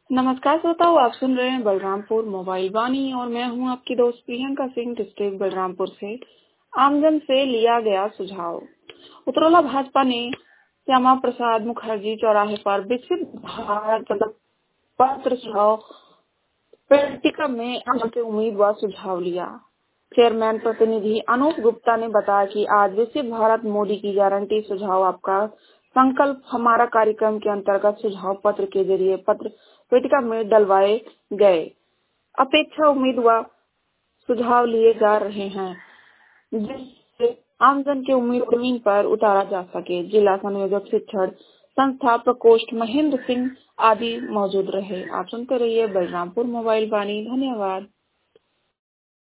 नमस्कार श्रोताओ, आप सुन रहे हैं बलरामपुर मोबाइल वाणी और मैं हूं आपकी दोस्त प्रियंका सिंह, डिस्ट्रिक्ट बलरामपुर से। आमजन से लिया गया सुझाव। उतरौला भाजपा ने श्यामा प्रसाद मुखर्जी चौराहे पर विकसित भारत पत्र सुझाव पेटिका में आमजन के उम्मीदवार सुझाव लिया। चेयरमैन प्रतिनिधि अनूप गुप्ता ने बताया कि आज विकसित भारत मोदी की गारंटी सुझाव आपका संकल्प हमारा कार्यक्रम के अंतर्गत सुझाव पत्र के जरिए पत्र पेटिका में डलवाए गए। अपेक्षा उम्मीदवार सुझाव लिए जा रहे हैं जिससे आमजन के उम्मीद जमीन पर उतारा जा सके। जिला संयोजक शिक्षण संस्था प्रकोष्ठ महेंद्र सिंह आदि मौजूद रहे। आप सुनते रहिए बलरामपुर मोबाइल वाणी। धन्यवाद।